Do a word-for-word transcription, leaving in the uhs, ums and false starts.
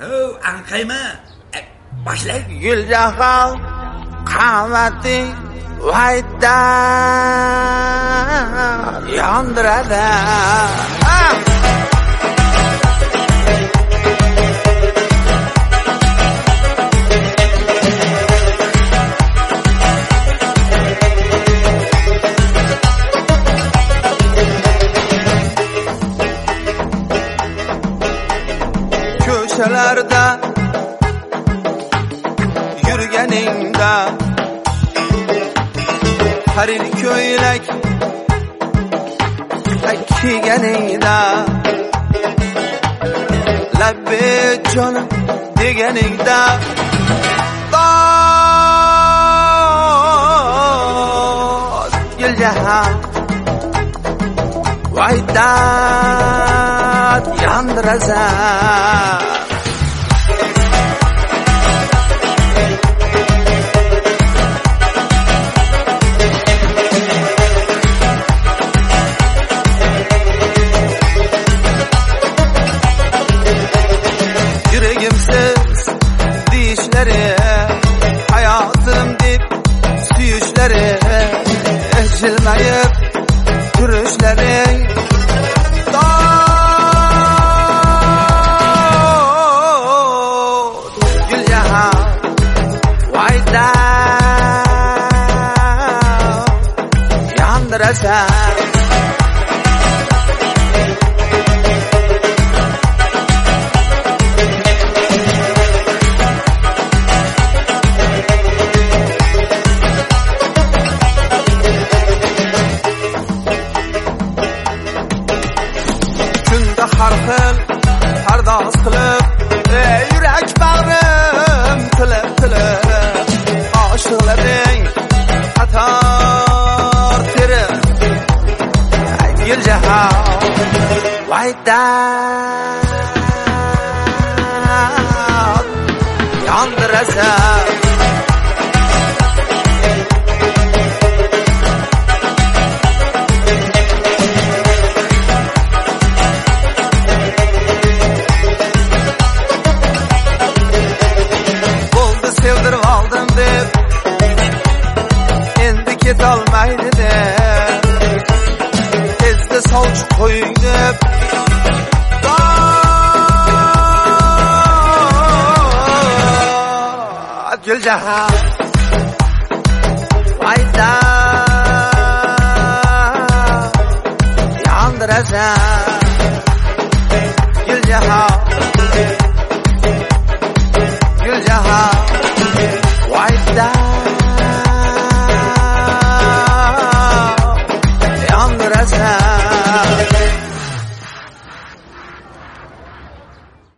Ho, anqayma. Boshlaylik. Guljahan qamati vayda yondiradi. Ko'chalarda yurganingda harir ko'ylak kiyganingda labbi jonim deganingda dod guljahan vaydat yondirasan. Yüreğimsiz deyişleri, hayatım deyip süyüşleri, ezilmeyip duruşları, dod Güljahan vayda yondirasan. Har xil pardoz qilib yurak bag'rim tilib tilib oshiqlaring qator terib Guljahan vayda yondirasan. Sevdirib aldım deb endi ketolmaydi deb tezda sovchi qo'ying deb dod Guljahan vayda yondirasan. Guljahan